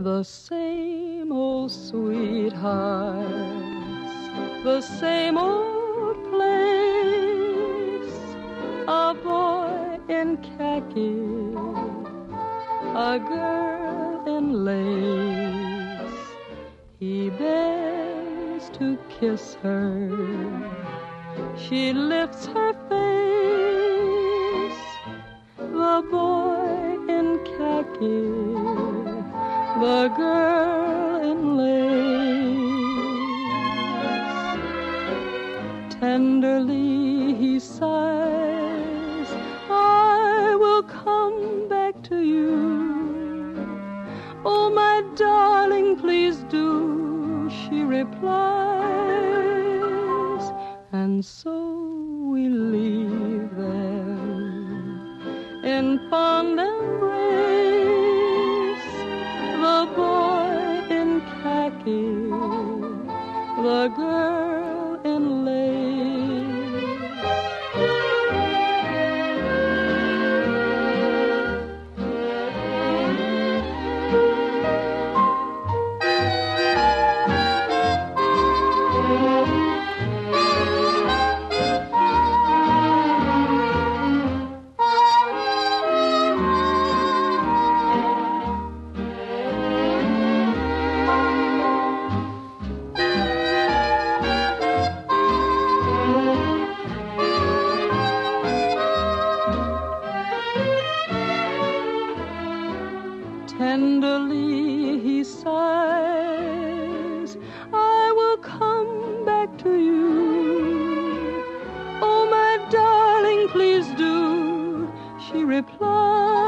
The same old sweethearts, the same old place. A boy in khaki, a girl in lace. He bends to kiss her, she lifts her face. The boy in khaki, the girl in lace. Tenderly he sighs, I will come back to you. Oh, my darling, please do, she replies. And so we leave them in fond embrace. The boy in khaki, the girl in lace. Tenderly he sighs, I will come back to you. Oh, my darling, please do, she replies.